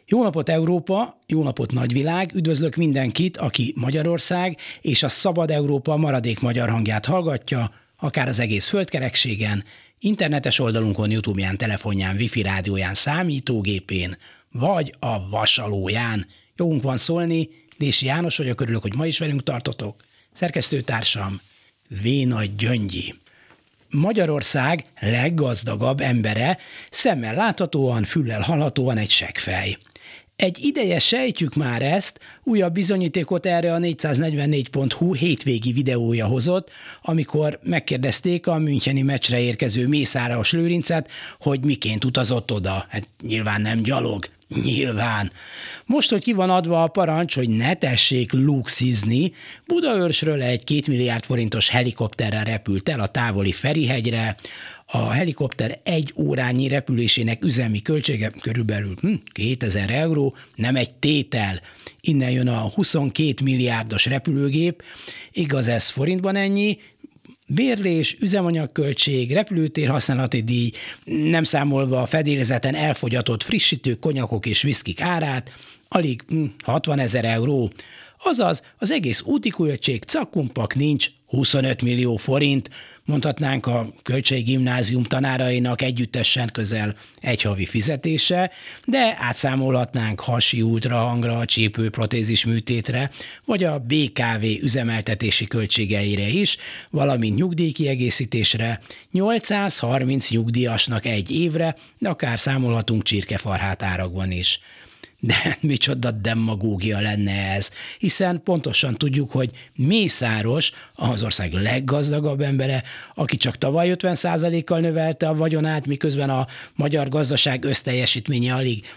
Jó napot Európa, jó napot nagyvilág, üdvözlök mindenkit, aki Magyarország és a Szabad Európa maradék magyar hangját hallgatja, akár az egész földkerekségen, internetes oldalunkon, YouTube-ján, telefonján, wifi rádióján, számítógépén, vagy a vasalóján. Jogunk van szólni, Dési János vagyok, örülök, hogy ma is velünk tartotok. Szerkesztőtársam V. Nagy Gyöngyi. Magyarország leggazdagabb embere, szemmel láthatóan, füllel hallhatóan egy seggfej. Egy ideje sejtjük már ezt, újabb bizonyítékot erre a 444.hu hétvégi videója hozott, amikor megkérdezték a müncheni meccsre érkező Mészáros Lőrincet, hogy miként utazott oda. Hát nyilván nem gyalog. Nyilván. Most, hogy ki van adva a parancs, hogy ne tessék luxizni, Budaörsről egy 2 milliárd forintos helikopterrel repült el a távoli Ferihegyre. A helikopter 1 órányi repülésének üzemi költsége körülbelül 2000 euró, nem egy tétel. Innen jön a 22 milliárdos repülőgép, igaz ez forintban ennyi, bérlés, üzemanyagköltség, repülőtér használati díj, nem számolva a fedélzeten elfogyatott frissítők, konyakok és viszkik árát, alig 60 000 euró. Azaz az egész úti költség cakkumpak nincs 25 millió forint, mondhatnánk a költséggimnázium tanárainak együttesen közel egy havi fizetése, de átszámolhatnánk hasi ultrahangra, csípőprotézis műtétre, vagy a BKV üzemeltetési költségeire is, valamint nyugdíjkiegészítésre, 830 nyugdíjasnak egy évre, de akár számolhatunk csirkefarhát árakban is. De micsoda demagógia lenne ez, hiszen pontosan tudjuk, hogy Mészáros az ország leggazdagabb embere, aki csak tavaly 50%-kal növelte a vagyonát, miközben a magyar gazdaság összteljesítménye alig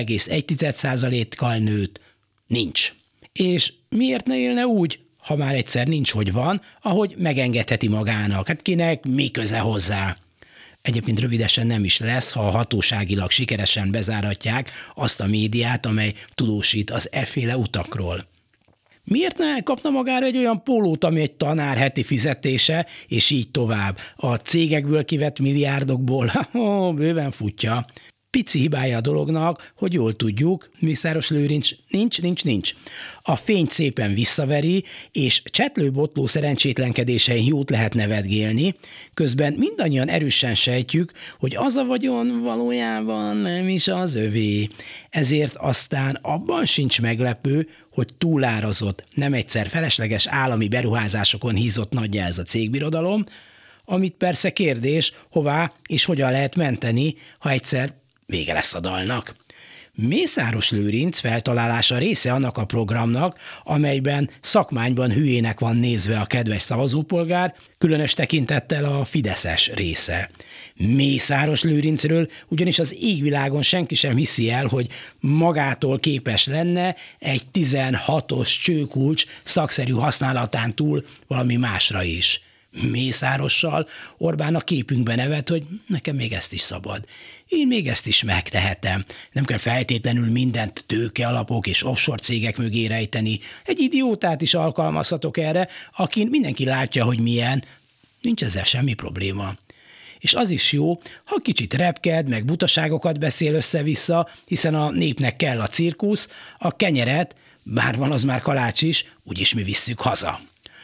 0,1%-kal nőtt. Nincs. És miért ne élne úgy, ha már egyszer nincs, hogy van, ahogy megengedheti magának? Hát kinek mi köze hozzá? Egyébként rövidesen nem is lesz, ha hatóságilag sikeresen bezáratják azt a médiát, amely tudósít az efféle utakról. Miért ne kapna magára egy olyan pólót, ami egy tanár heti fizetése, és így tovább? A cégekből kivett milliárdokból, bőven futja. Pici hibája a dolognak, hogy jól tudjuk, Mészáros Lőrinc nincs. A fényt szépen visszaveri, és csetlő-botló szerencsétlenkedésein jót lehet nevetgélni, közben mindannyian erősen sejtjük, hogy az a vagyon valójában nem is az övé. Ezért aztán abban sincs meglepő, hogy túlárazott, nem egyszer felesleges állami beruházásokon hízott nagyja ez a cégbirodalom, amit persze kérdés, hová és hogyan lehet menteni, ha egyszer vége lesz a dalnak. Mészáros Lőrinc feltalálása része annak a programnak, amelyben szakmányban hülyének van nézve a kedves szavazópolgár, különös tekintettel a fideszes része. Mészáros Lőrincről ugyanis az égvilágon senki sem hiszi el, hogy magától képes lenne egy 16-os csőkulcs szakszerű használatán túl valami másra is. Mészárossal Orbán a képünkbe nevet, hogy nekem még ezt is szabad. Én még ezt is megtehetem. Nem kell feltétlenül mindent tőkealapok és offshore cégek mögé rejteni. Egy idiótát is alkalmazhatok erre, akin mindenki látja, hogy milyen. Nincs ezzel semmi probléma. És az is jó, ha kicsit repked, meg butaságokat beszél össze-vissza, hiszen a népnek kell a cirkusz, a kenyeret, bár van az már kalács is, úgyis mi visszük haza.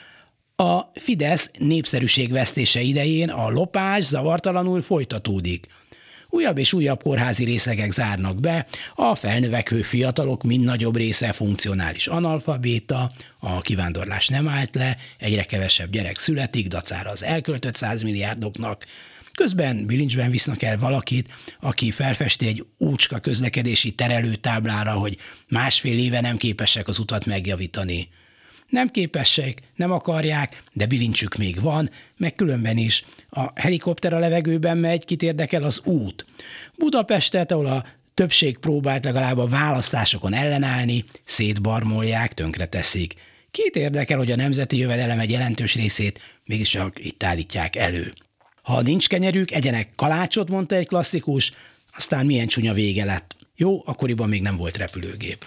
A Fidesz népszerűségvesztése idején a lopás zavartalanul folytatódik. Újabb és újabb kórházi részlegek zárnak be, a felnövekvő fiatalok mind nagyobb része funkcionális analfabéta, a kivándorlás nem állt le, egyre kevesebb gyerek születik, dacára az elköltött 100 milliárdoknak. Közben bilincsben visznek el valakit, aki felfesti egy úcska közlekedési terelőtáblára, hogy 1,5 éve nem képesek az utat megjavítani. Nem képesek, nem akarják, de bilincsük még van, meg különben is. A helikopter a levegőben megy, kit érdekel az út. Budapestet, ahol a többség próbált legalább a választásokon ellenállni, szétbarmolják, tönkreteszik. Kit érdekel, hogy a nemzeti jövedelem egy jelentős részét mégiscsak itt állítják elő. Ha nincs kenyerük, egyenek kalácsot, mondta egy klasszikus, aztán milyen csúnya vége lett. Jó, akkoriban még nem volt repülőgép.